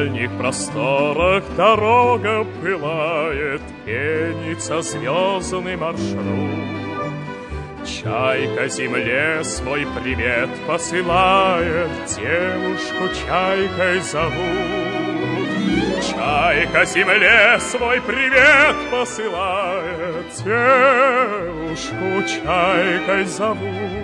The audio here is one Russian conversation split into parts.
дальних просторах дорога пылает, пенится звездный маршрут. Чайка земле свой привет посылает, девушку чайкой зовут. Чайка земле свой привет посылает, девушку чайкой зовут.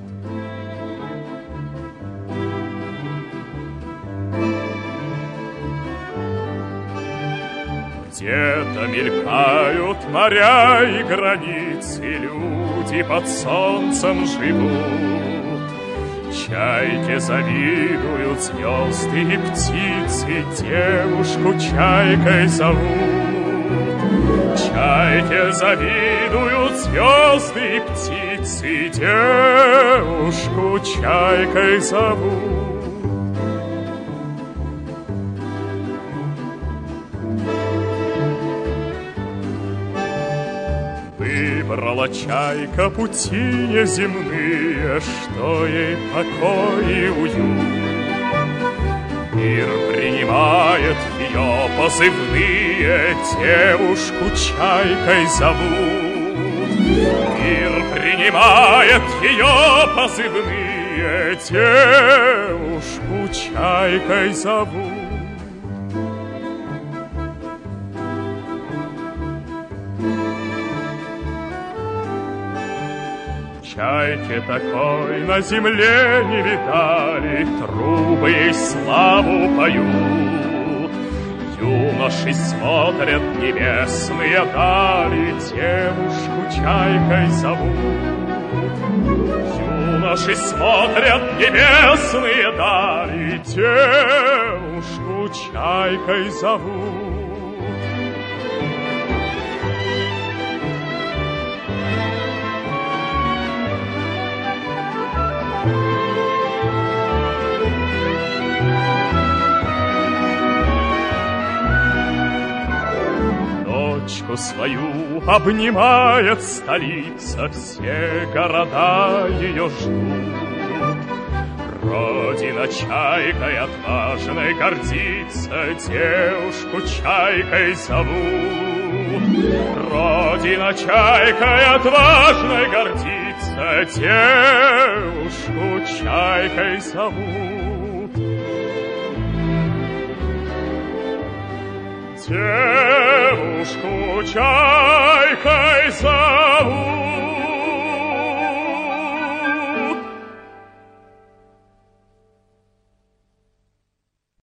Где-то мелькают моря и границы, люди под солнцем живут. Чайки завидуют звезды и птицы, девушку чайкой зовут. Чайки завидуют звезды и птицы, девушку чайкой зовут. Выбрала чайка пути неземные, что ей покой и уют. Мир принимает ее позывные, девушку чайкой зовут. Мир принимает ее позывные, девушку чайкой зовут. Чайки такой на земле не видали, трубы ей славу поют. Юноши смотрят небесные дали, девушку чайкой зовут. Юноши смотрят небесные дали, девушку чайкой зовут. Дочку свою обнимает столица, все города ее ждут. Родина чайкой отважной гордится, девушку чайкой зовут. Родина чайкой отважной гордится, девушку чайкой зовут. Девушку чайкой